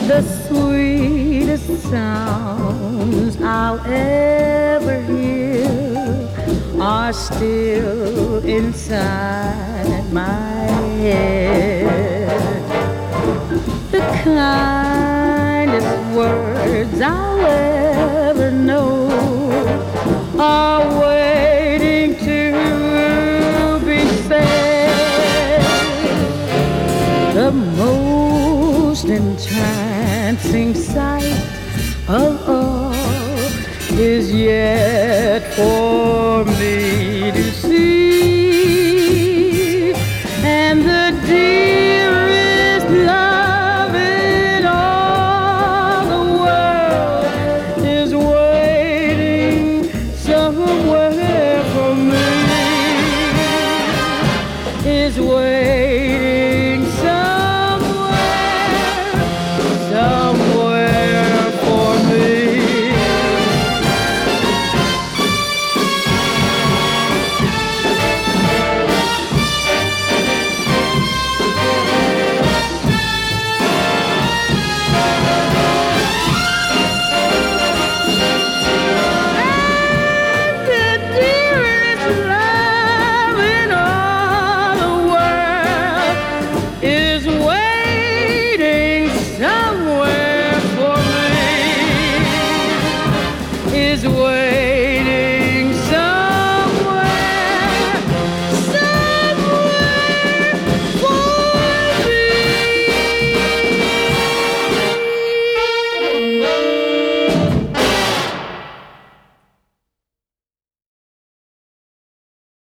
The sweetest sounds I'll ever hear are still inside my head. The kindest words I'll ever know are waiting to be said. The most entrancing sight of all is yet for me to